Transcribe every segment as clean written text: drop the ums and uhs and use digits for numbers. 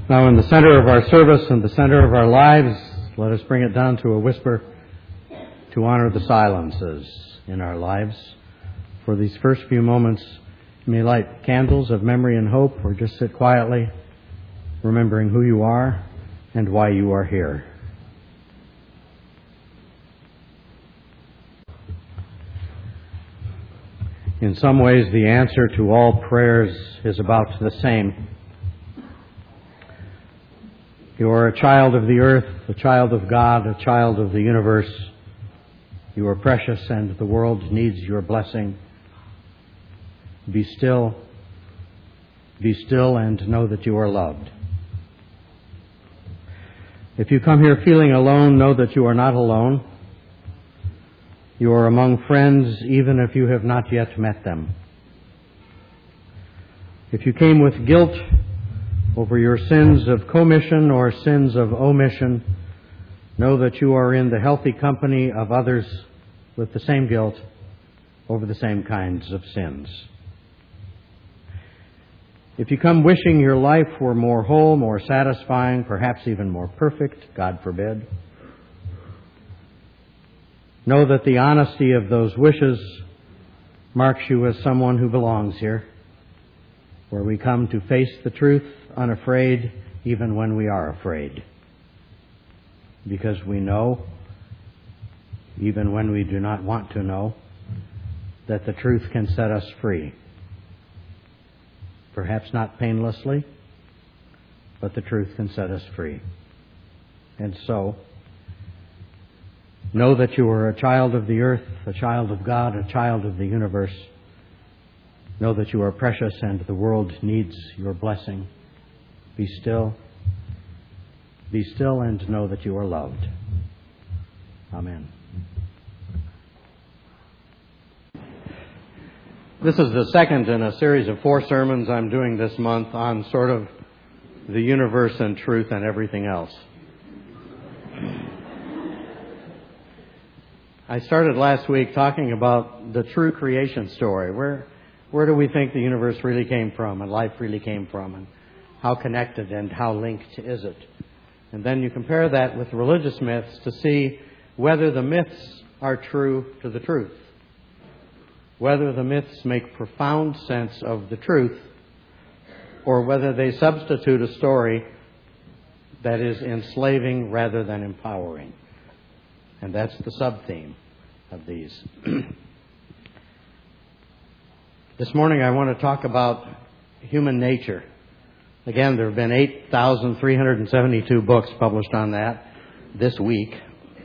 Now, in the center of our service and the center of our lives, let us bring it down to a whisper to honor the silences in our lives. For these first few moments, you may light candles of memory and hope, or just sit quietly, remembering who you are and why you are here. In some ways, the answer to all prayers is about the same. You are a child of the earth, a child of God, a child of the universe. You are precious, and the world needs your blessing. Be still and know that you are loved. If you come here feeling alone, know that you are not alone. You are among friends, even if you have not yet met them. If you came with guilt over your sins of commission or sins of omission, know that you are in the healthy company of others with the same guilt over the same kinds of sins. If you come wishing your life were more whole, more satisfying, perhaps even more perfect, God forbid, know that the honesty of those wishes marks you as someone who belongs here, where we come to face the truth unafraid, even when we are afraid. Because we know, even when we do not want to know, that the truth can set us free. Perhaps not painlessly, but the truth can set us free. And so, know that you are a child of the earth, a child of God, a child of the universe. Know that you are precious and the world needs your blessing. Be still. Be still and know that you are loved. Amen. This is the second in a series of 4 sermons I'm doing this month on sort of the universe and truth and everything else. I started last week talking about the true creation story. Where do we think the universe really came from and life really came from, and how connected and how linked is it? And then you compare that with religious myths to see whether the myths are true to the truth, whether the myths make profound sense of the truth, or whether they substitute a story that is enslaving rather than empowering. And that's the sub-theme of these. This morning I want to talk about human nature. Again, there have been 8,372 books published on that this week.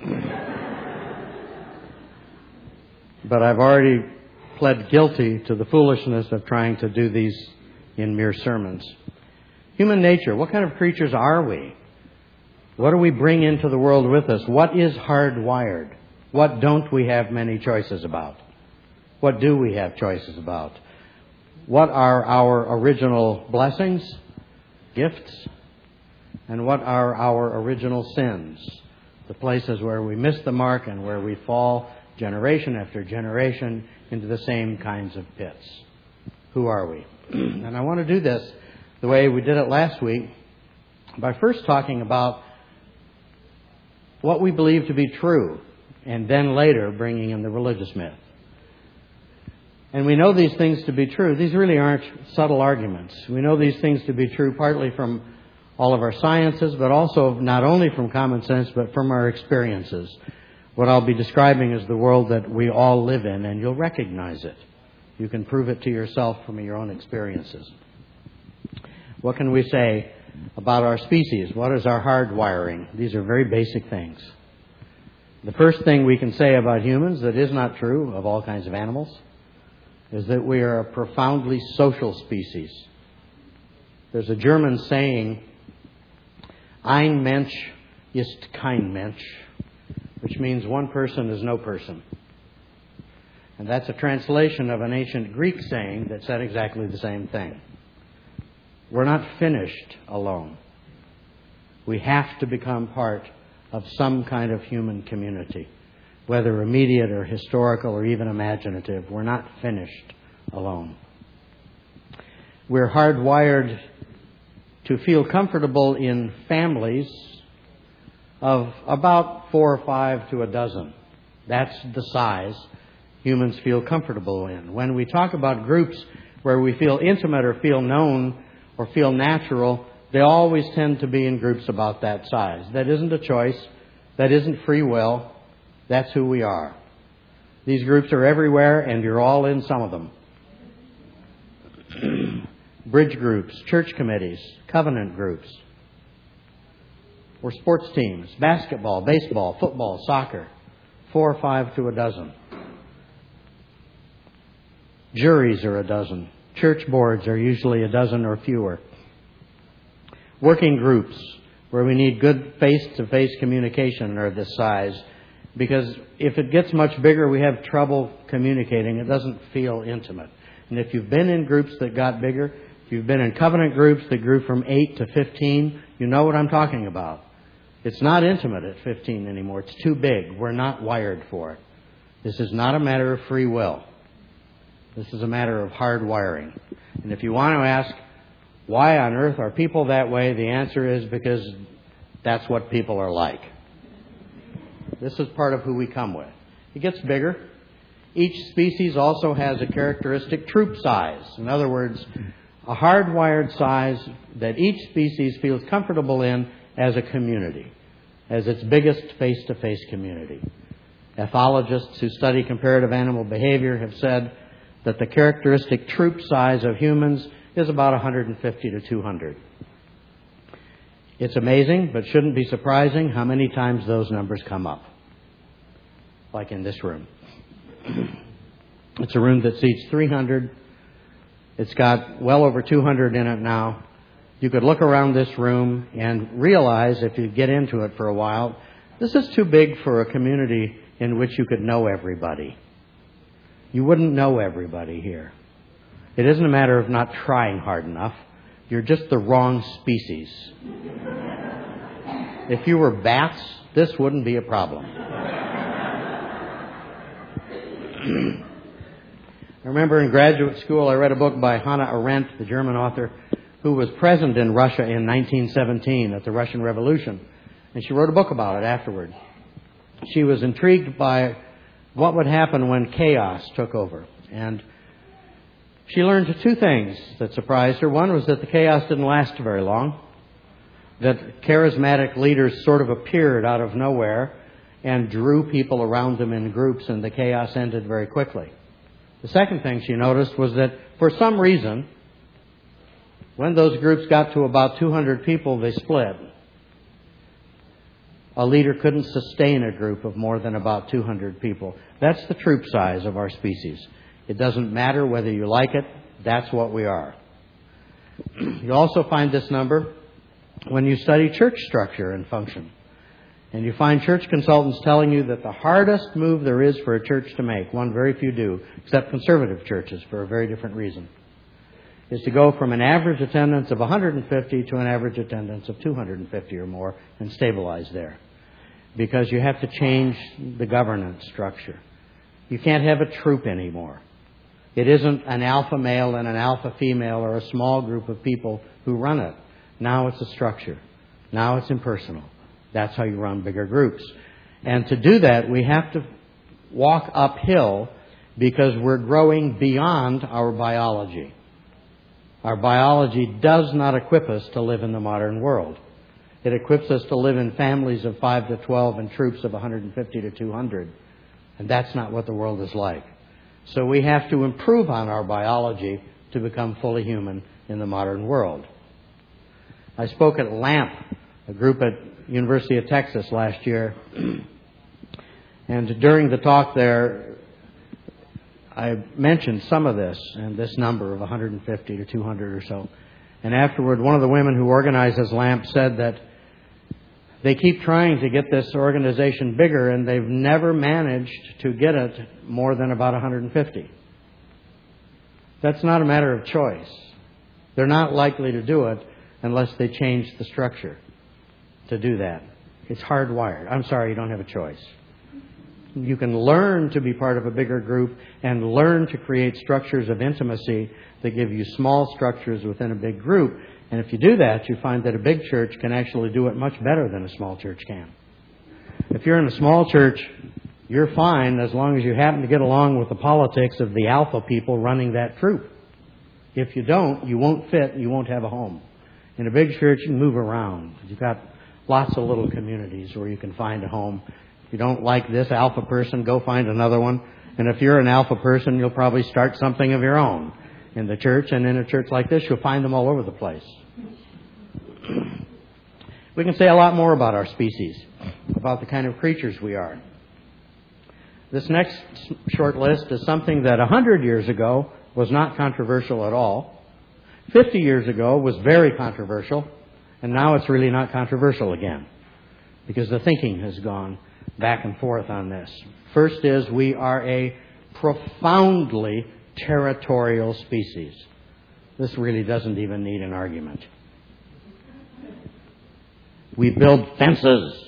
But I've already pled guilty to the foolishness of trying to do these in mere sermons. Human nature, what kind of creatures are we? What do we bring into the world with us? What is hardwired? What don't we have many choices about? What do we have choices about? What are our original blessings, gifts, and what are our original sins? The places where we miss the mark and where we fall generation after generation into the same kinds of pits. Who are we? And I want to do this the way we did it last week by first talking about what we believe to be true, and then later bringing in the religious myth. And we know these things to be true. These really aren't subtle arguments. We know these things to be true partly from all of our sciences, but also not only from common sense, but from our experiences. What I'll be describing is the world that we all live in, and you'll recognize it. You can prove it to yourself from your own experiences. What can we say about our species? What is our hardwiring? These are very basic things. The first thing we can say about humans that is not true of all kinds of animals is that we are a profoundly social species. There's a German saying, "Ein Mensch ist kein Mensch," which means one person is no person. And that's a translation of an ancient Greek saying that said exactly the same thing. We're not finished alone. We have to become part of some kind of human community, whether immediate or historical or even imaginative. We're not finished alone. We're hardwired to feel comfortable in families of about 4 or 5 to a dozen. That's the size humans feel comfortable in. When we talk about groups where we feel intimate or feel known or feel natural, they always tend to be in groups about that size. That isn't a choice. That isn't free will. That's who we are. These groups are everywhere, and you're all in some of them. Bridge groups, church committees, covenant groups, or sports teams, basketball, baseball, football, soccer, 4 or 5 to a dozen. Juries are a dozen. Church boards are usually a dozen or fewer. Working groups, where we need good face-to-face communication, are this size. Because if it gets much bigger, we have trouble communicating. It doesn't feel intimate. And if you've been in groups that got bigger, if you've been in covenant groups that grew from 8 to 15, you know what I'm talking about. It's not intimate at 15 anymore. It's too big. We're not wired for it. This is not a matter of free will. This is a matter of hard wiring. And if you want to ask, why on earth are people that way? The answer is because that's what people are like. This is part of who we come with. It gets bigger. Each species also has a characteristic troop size. In other words, a hardwired size that each species feels comfortable in as a community, as its biggest face-to-face community. Ethologists who study comparative animal behavior have said that the characteristic troop size of humans is about 150 to 200. It's amazing, but shouldn't be surprising how many times those numbers come up. Like in this room. It's a room that seats 300. It's got well over 200 in it now. You could look around this room and realize, if you get into it for a while, this is too big for a community in which you could know everybody. You wouldn't know everybody here. It isn't a matter of not trying hard enough. You're just the wrong species. If you were bats, this wouldn't be a problem. I remember in graduate school I read a book by Hannah Arendt, the German author, who was present in Russia in 1917 at the Russian Revolution. And she wrote a book about it afterward. She was intrigued by what would happen when chaos took over. And she learned 2 things that surprised her. One was that the chaos didn't last very long, that charismatic leaders sort of appeared out of nowhere and drew people around them in groups, and the chaos ended very quickly. The second thing she noticed was that for some reason, when those groups got to about 200 people, they split. A leader couldn't sustain a group of more than about 200 people. That's the troop size of our species. It doesn't matter whether you like it. That's what we are. You also find this number when you study church structure and function. And you find church consultants telling you that the hardest move there is for a church to make, one very few do, except conservative churches for a very different reason, is to go from an average attendance of 150 to an average attendance of 250 or more and stabilize there. Because you have to change the governance structure. You can't have a troop anymore. It isn't an alpha male and an alpha female or a small group of people who run it. Now it's a structure. Now it's impersonal. That's how you run bigger groups. And to do that, we have to walk uphill because we're growing beyond our biology. Our biology does not equip us to live in the modern world. It equips us to live in families of 5 to 12 and troops of 150 to 200. And that's not what the world is like. So we have to improve on our biology to become fully human in the modern world. I spoke at LAMP, a group at University of Texas last year. And during the talk there, I mentioned some of this and this number of 150 to 200 or so. And afterward, one of the women who organizes LAMP said that they keep trying to get this organization bigger and they've never managed to get it more than about 150. That's not a matter of choice. They're not likely to do it unless they change the structure to do that. It's hardwired. I'm sorry, you don't have a choice. You can learn to be part of a bigger group and learn to create structures of intimacy that give you small structures within a big group. And if you do that, you find that a big church can actually do it much better than a small church can. If you're in a small church, you're fine as long as you happen to get along with the politics of the alpha people running that troop. If you don't, you won't fit, you won't have a home. In a big church, you can move around. You've got lots of little communities where you can find a home. If you don't like this alpha person, go find another one. And if you're an alpha person, you'll probably start something of your own in the church. And in a church like this, you'll find them all over the place. We can say a lot more about our species, about the kind of creatures we are. This next short list is something that 100 years ago was not controversial at all. 50 years ago was very controversial. And now it's really not controversial again, because the thinking has gone back and forth on this. First is, we are a profoundly territorial species. This really doesn't even need an argument. We build fences.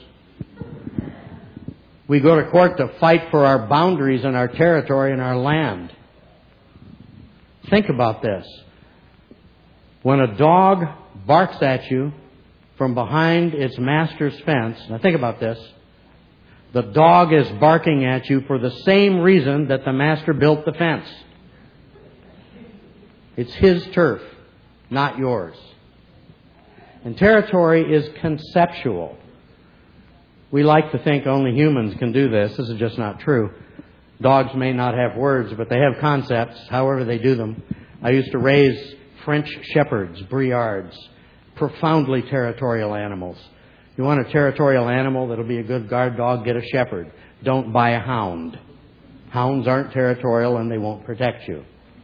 We go to court to fight for our boundaries and our territory and our land. Think about this. When a dog barks at you from behind its master's fence, now think about this, the dog is barking at you for the same reason that the master built the fence. It's his turf, not yours. And territory is conceptual. We like to think only humans can do this. This is just not true. Dogs may not have words, but they have concepts, however they do them. I used to raise French shepherds, Briards, profoundly territorial animals. You want a territorial animal that'll be a good guard dog, get a shepherd. Don't buy a hound. Hounds aren't territorial and they won't protect you.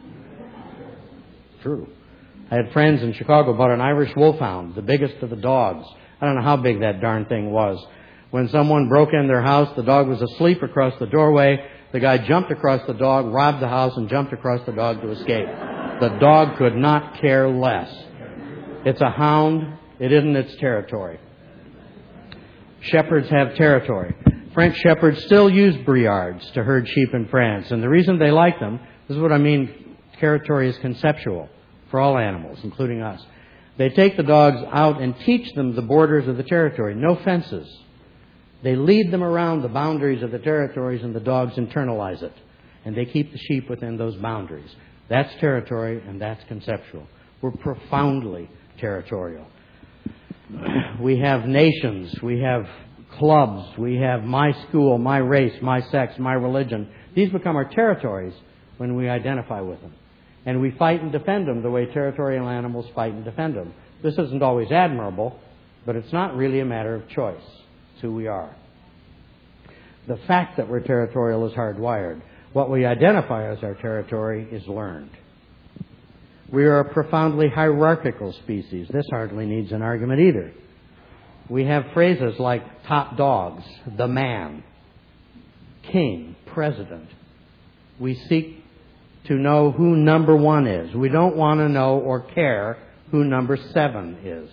True. I had friends in Chicago bought an Irish wolfhound, the biggest of the dogs. I don't know how big that darn thing was. When someone broke in their house, the dog was asleep across the doorway. The guy jumped across the dog, robbed the house, and jumped across the dog to escape. The dog could not care less. It's a hound. It isn't its territory. Shepherds have territory. French shepherds still use Briards to herd sheep in France. And the reason they like them, this is what I mean, territory is conceptual for all animals, including us. They take the dogs out and teach them the borders of the territory. No fences. They lead them around the boundaries of the territories, and the dogs internalize it. And they keep the sheep within those boundaries. That's territory, and that's conceptual. We're profoundly territorial. We have nations. We have clubs. We have my school, my race, my sex, my religion. These become our territories when we identify with them. And we fight and defend them the way territorial animals fight and defend them. This isn't always admirable, but it's not really a matter of choice. It's who we are. The fact that we're territorial is hardwired. What we identify as our territory is learned. We are a profoundly hierarchical species. This hardly needs an argument either. We have phrases like top dogs, the man, king, president. We seek to know who number one is. We don't want to know or care who number 7 is.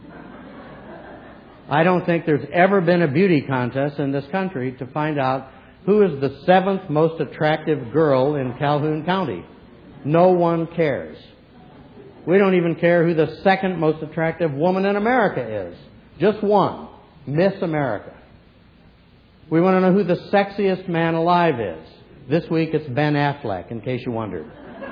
I don't think there's ever been a beauty contest in this country to find out who is the 7th most attractive girl in Calhoun County. No one cares. We don't even care who the 2nd most attractive woman in America is. Just one, Miss America. We want to know who the sexiest man alive is. This week it's Ben Affleck, in case you wondered.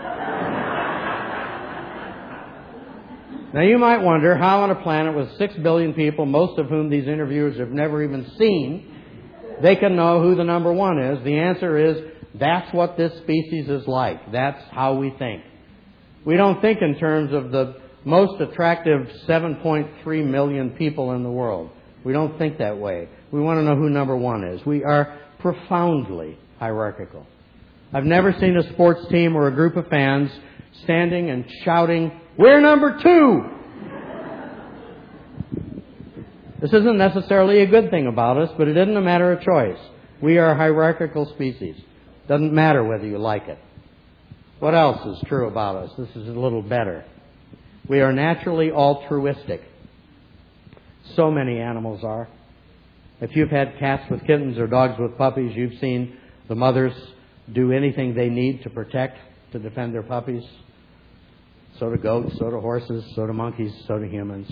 Now you might wonder how on a planet with 6 billion people, most of whom these interviewers have never even seen, they can know who the number 1 is. The answer is, that's what this species is like. That's how we think. We don't think in terms of the most attractive 7.3 million people in the world. We don't think that way. We want to know who number 1 is. We are profoundly hierarchical. I've never seen a sports team or a group of fans standing and shouting, "We're number 2!" This isn't necessarily a good thing about us, but it isn't a matter of choice. We are a hierarchical species. Doesn't matter whether you like it. What else is true about us? This is a little better. We are naturally altruistic. So many animals are. If you've had cats with kittens or dogs with puppies, you've seen the mothers do anything they need to protect, to defend their puppies. So do goats, so do horses, so do monkeys, so do humans.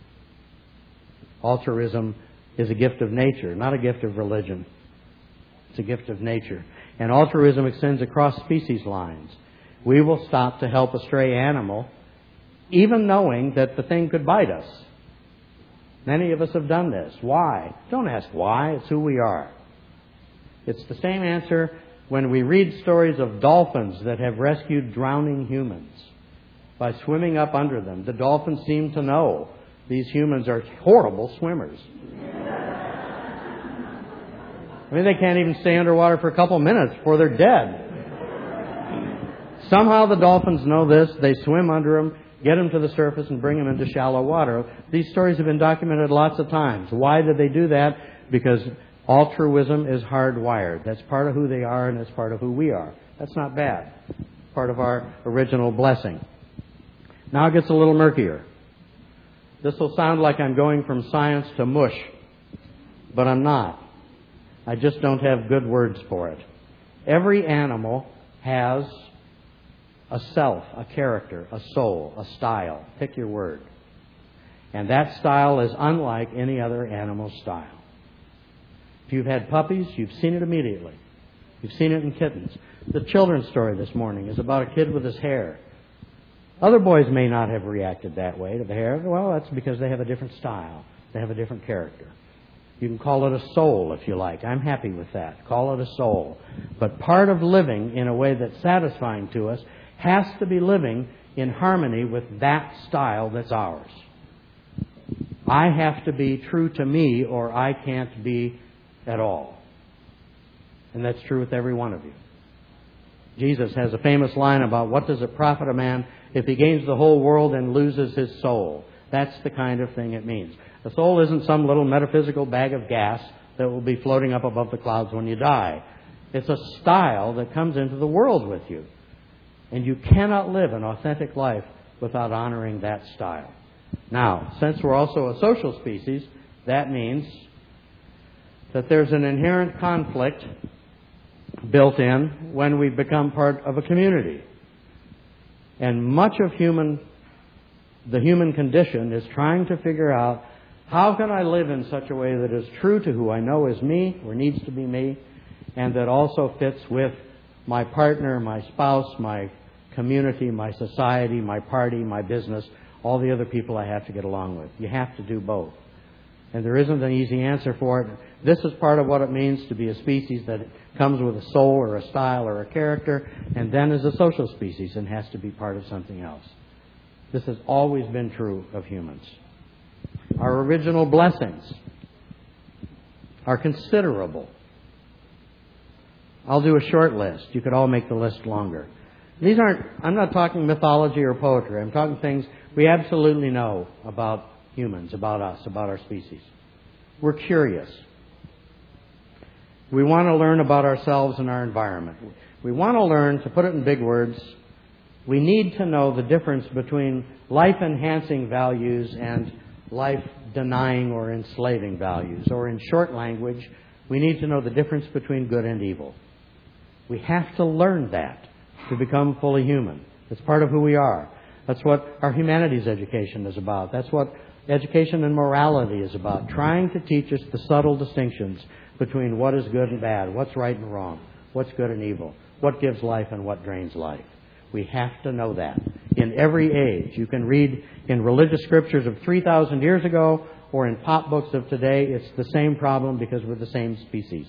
Altruism is a gift of nature, not a gift of religion. It's a gift of nature. And altruism extends across species lines. We will stop to help a stray animal, even knowing that the thing could bite us. Many of us have done this. Why? Don't ask why. It's who we are. It's the same answer when we read stories of dolphins that have rescued drowning humans by swimming up under them. The dolphins seem to know these humans are horrible swimmers. I mean, they can't even stay underwater for a couple minutes before they're dead. Somehow the dolphins know this. They swim under them, get them to the surface, and bring them into shallow water. These stories have been documented lots of times. Why did they do that? Because altruism is hardwired. That's part of who they are, and it's part of who we are. That's not bad. Part of our original blessing. Now it gets a little murkier. This will sound like I'm going from science to mush, but I'm not. I just don't have good words for it. Every animal has a self, a character, a soul, a style. Pick your word. And that style is unlike any other animal style. If you've had puppies, you've seen it immediately. You've seen it in kittens. The children's story this morning is about a kid with his hair. Other boys may not have reacted that way to the hair. Well, that's because they have a different style. They have a different character. You can call it a soul if you like. I'm happy with that. Call it a soul. But part of living in a way that's satisfying to us has to be living in harmony with that style that's ours. I have to be true to me or I can't be at all. And that's true with every one of you. Jesus has a famous line about what does it profit a man if he gains the whole world and loses his soul. That's the kind of thing it means. The soul isn't some little metaphysical bag of gas that will be floating up above the clouds when you die. It's a style that comes into the world with you. And you cannot live an authentic life without honoring that style. Now, since we're also a social species, that means that there's an inherent conflict built in when we become part of a community. And much of the human condition is trying to figure out, how can I live in such a way that is true to who I know is me, or needs to be me, and that also fits with my partner, my spouse, my community, my society, my party, my business, all the other people I have to get along with. You have to do both. And there isn't an easy answer for it. This is part of what it means to be a species that comes with a soul or a style or a character, and then is a social species and has to be part of something else. This has always been true of humans. Our original blessings are considerable. I'll do a short list. You could all make the list longer. I'm not talking mythology or poetry. I'm talking things we absolutely know about humans, about us, about our species. We're curious. We want to learn about ourselves and our environment. We want to learn, to put it in big words, we need to know the difference between life-enhancing values and life-denying or enslaving values. Or in short language, we need to know the difference between good and evil. We have to learn that to become fully human. It's part of who we are. That's what our humanities education is about. That's what education in morality is about. Trying to teach us the subtle distinctions between what is good and bad, what's right and wrong, what's good and evil, what gives life and what drains life. We have to know that. In every age, you can read in religious scriptures of 3,000 years ago or in pop books of today, it's the same problem because we're the same species.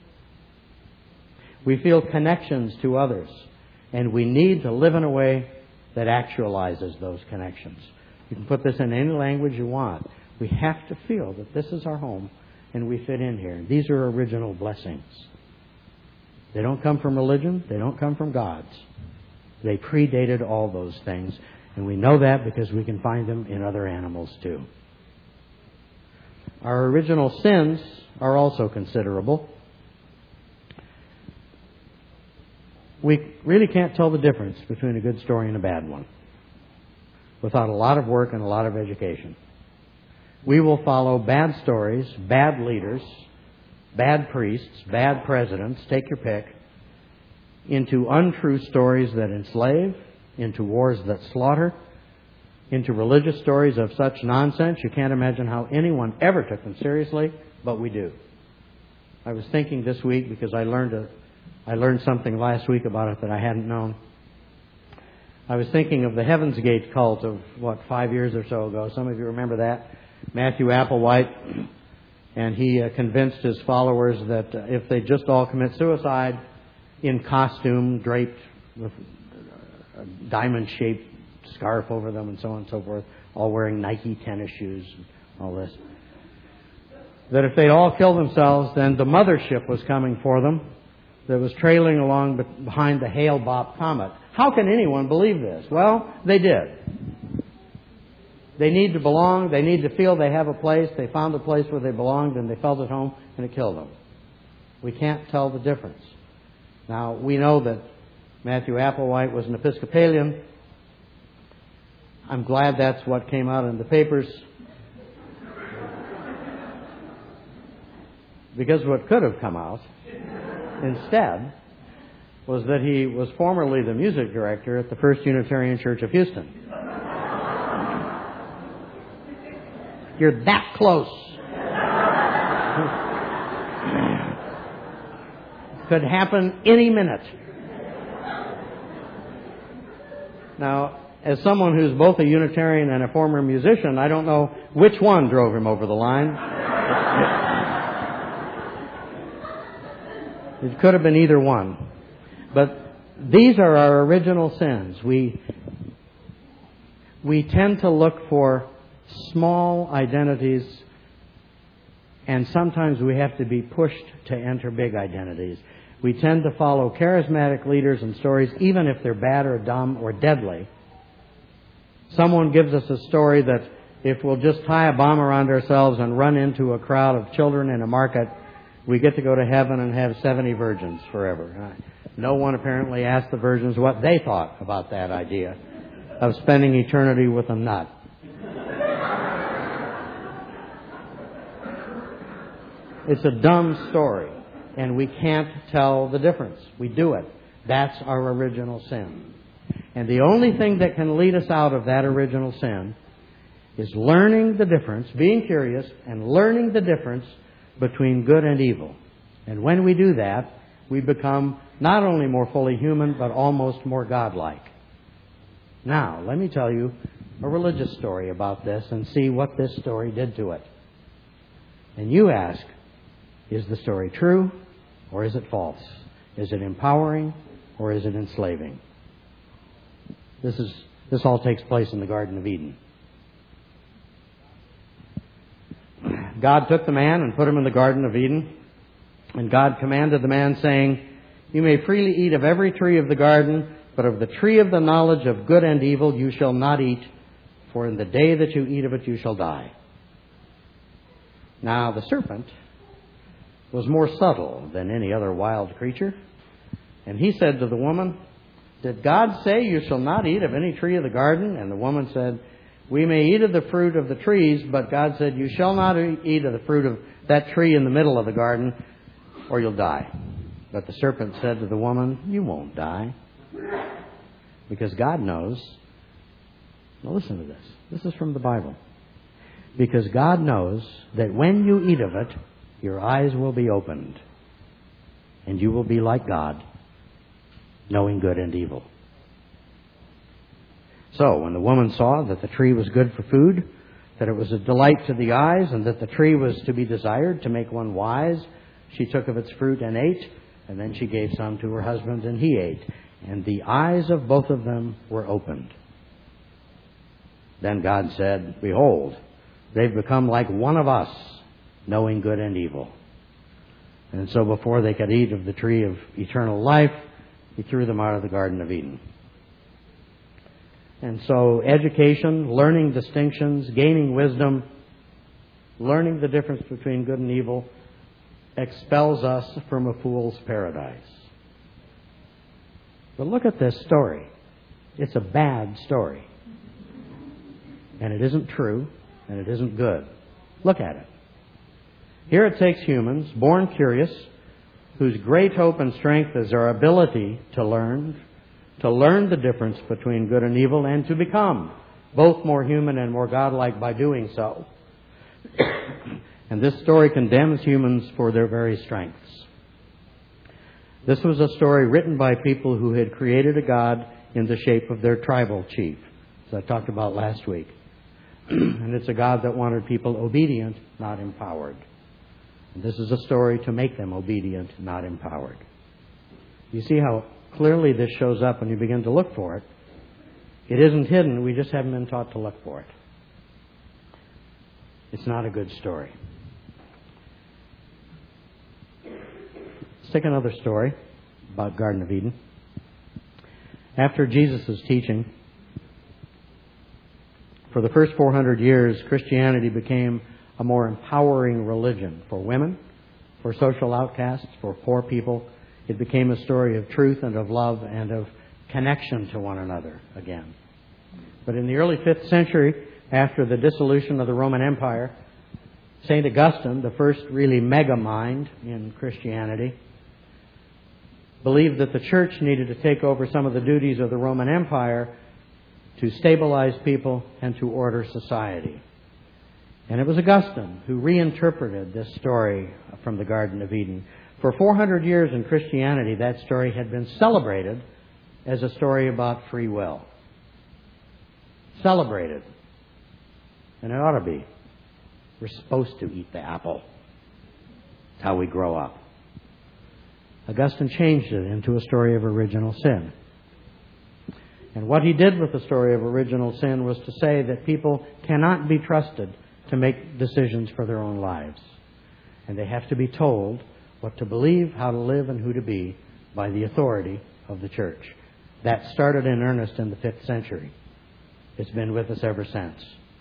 We feel connections to others, and we need to live in a way that actualizes those connections. You can put this in any language you want. We have to feel that this is our home and we fit in here. These are original blessings. They don't come from religion. They don't come from gods. They predated all those things, and we know that because we can find them in other animals too. Our original sins are also considerable. We really can't tell the difference between a good story and a bad one without a lot of work and a lot of education. We will follow bad stories, bad leaders, bad priests, bad presidents, take your pick, into untrue stories that enslave, into wars that slaughter, into religious stories of such nonsense. You can't imagine how anyone ever took them seriously, but we do. I was thinking this week, because I learned something last week about it that I hadn't known. I was thinking of the Heaven's Gate cult of, 5 years or so ago. Some of you remember that. Matthew Applewhite, and he convinced his followers that if they just all commit suicide in costume, draped with a diamond-shaped scarf over them and so on and so forth, all wearing Nike tennis shoes and all this, that if they all killed themselves, then the mothership was coming for them that was trailing along behind the Hale-Bopp comet. How can anyone believe this? Well, they did. They need to belong. They need to feel they have a place. They found a place where they belonged and they felt at home, and it killed them. We can't tell the difference. Now, we know that Matthew Applewhite was an Episcopalian. I'm glad that's what came out in the papers. Because what could have come out instead was that he was formerly the music director at the First Unitarian Church of Houston. You're that close. Could happen any minute. Now, as someone who's both a Unitarian and a former musician, I don't know which one drove him over the line. It could have been either one. But these are our original sins. We tend to look for small identities, and sometimes we have to be pushed to enter big identities. We tend to follow charismatic leaders and stories, even if they're bad or dumb or deadly. Someone gives us a story that if we'll just tie a bomb around ourselves and run into a crowd of children in a market, we get to go to heaven and have 70 virgins forever. No one apparently asked the virgins what they thought about that idea of spending eternity with a nut. It's a dumb story, and we can't tell the difference. We do it. That's our original sin. And the only thing that can lead us out of that original sin is learning the difference, being curious, and learning the difference between good and evil. And when we do that, we become not only more fully human, but almost more godlike. Now, let me tell you a religious story about this and see what this story did to it. And you ask, is the story true or is it false? Is it empowering or is it enslaving? This all takes place in the Garden of Eden. God took the man and put him in the Garden of Eden. And God commanded the man, saying, "You may freely eat of every tree of the garden, but of the tree of the knowledge of good and evil you shall not eat, for in the day that you eat of it you shall die." Now the serpent was more subtle than any other wild creature. And he said to the woman, "Did God say you shall not eat of any tree of the garden?" And the woman said, "We may eat of the fruit of the trees, but God said, you shall not eat of the fruit of that tree in the middle of the garden, or you'll die." But the serpent said to the woman, "You won't die." Because God knows. Now listen to this. This is from the Bible. Because God knows that when you eat of it, your eyes will be opened, and you will be like God, knowing good and evil. So, when the woman saw that the tree was good for food, that it was a delight to the eyes, and that the tree was to be desired to make one wise, she took of its fruit and ate, and then she gave some to her husband, and he ate. And the eyes of both of them were opened. Then God said, "Behold, they've become like one of us, knowing good and evil." And so before they could eat of the tree of eternal life, He threw them out of the Garden of Eden. And so education, learning distinctions, gaining wisdom, learning the difference between good and evil, expels us from a fool's paradise. But look at this story. It's a bad story. And it isn't true, and it isn't good. Look at it. Here it takes humans, born curious, whose great hope and strength is our ability to learn the difference between good and evil, and to become both more human and more godlike by doing so. And this story condemns humans for their very strengths. This was a story written by people who had created a God in the shape of their tribal chief, as I talked about last week. And it's a God that wanted people obedient, not empowered. And this is a story to make them obedient, not empowered. You see how clearly this shows up when you begin to look for it. It isn't hidden, we just haven't been taught to look for it. It's not a good story. Let's take another story about Garden of Eden. After Jesus' teaching, for the first 400 years, Christianity became a more empowering religion for women, for social outcasts, for poor people. It became a story of truth and of love and of connection to one another again. But in the early 5th century, after the dissolution of the Roman Empire, St. Augustine, the first really mega mind in Christianity, believed that the church needed to take over some of the duties of the Roman Empire to stabilize people and to order society. And it was Augustine who reinterpreted this story from the Garden of Eden. For 400 years in Christianity, that story had been celebrated as a story about free will. Celebrated. And it ought to be. We're supposed to eat the apple. It's how we grow up. Augustine changed it into a story of original sin. And what he did with the story of original sin was to say that people cannot be trusted to make decisions for their own lives. And they have to be told what to believe, how to live, and who to be by the authority of the church. That started in earnest in the 5th century. It's been with us ever since.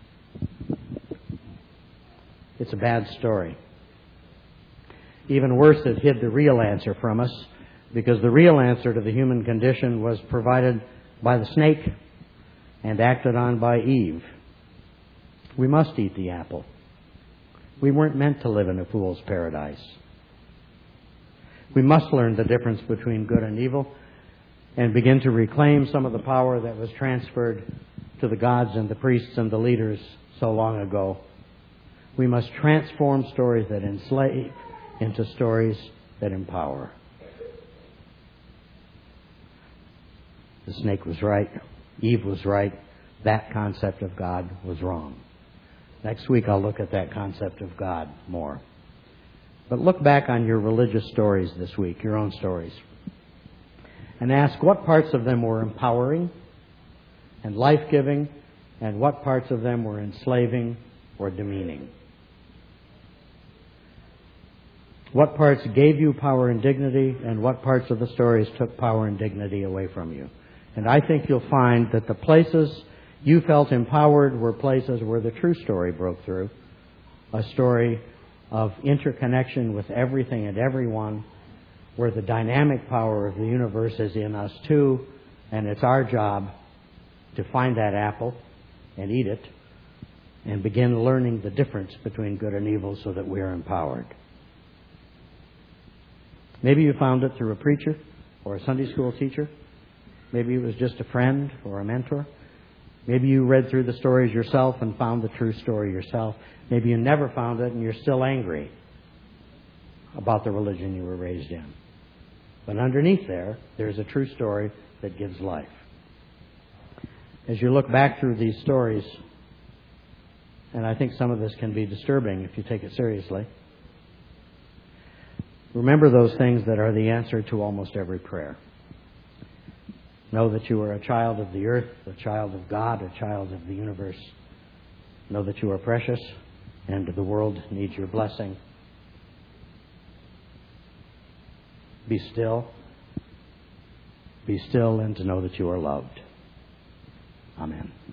It's a bad story. Even worse, it hid the real answer from us, because the real answer to the human condition was provided by the snake and acted on by Eve. We must eat the apple. We weren't meant to live in a fool's paradise. We must learn the difference between good and evil and begin to reclaim some of the power that was transferred to the gods and the priests and the leaders so long ago. We must transform stories that enslave into stories that empower. The snake was right. Eve was right. That concept of God was wrong. Next week I'll look at that concept of God more. But look back on your religious stories this week, your own stories, and ask what parts of them were empowering and life-giving, and what parts of them were enslaving or demeaning. What parts gave you power and dignity, and what parts of the stories took power and dignity away from you. And I think you'll find that the places you felt empowered were places where the true story broke through. A story of interconnection with everything and everyone, where the dynamic power of the universe is in us too, and it's our job to find that apple and eat it and begin learning the difference between good and evil so that we're empowered. Maybe you found it through a preacher or a Sunday school teacher. Maybe it was just a friend or a mentor. Maybe you read through the stories yourself and found the true story yourself. Maybe you never found it and you're still angry about the religion you were raised in. But underneath there's a true story that gives life. As you look back through these stories, and I think some of this can be disturbing if you take it seriously, remember those things that are the answer to almost every prayer. Know that you are a child of the earth, a child of God, a child of the universe. Know that you are precious and the world needs your blessing. Be still. Be still and to know that you are loved. Amen.